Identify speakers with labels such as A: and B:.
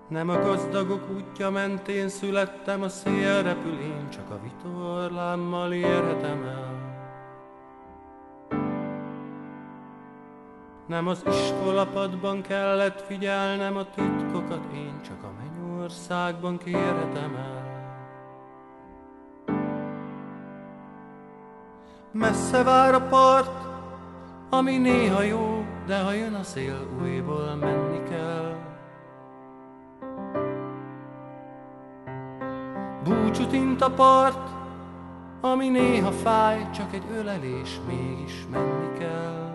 A: Nem a gazdagok útja mentén születtem, a szél repül, én csak a vitorlámmal érhetem el. Nem az iskolapadban kellett figyelnem a titkokat, én csak a mennyországban kérhetem el. Messze vár a part, ami néha jó, de ha jön a szél, újból menni kell. Búcsút int a part, ami néha fáj, csak egy ölelés, mégis menni kell.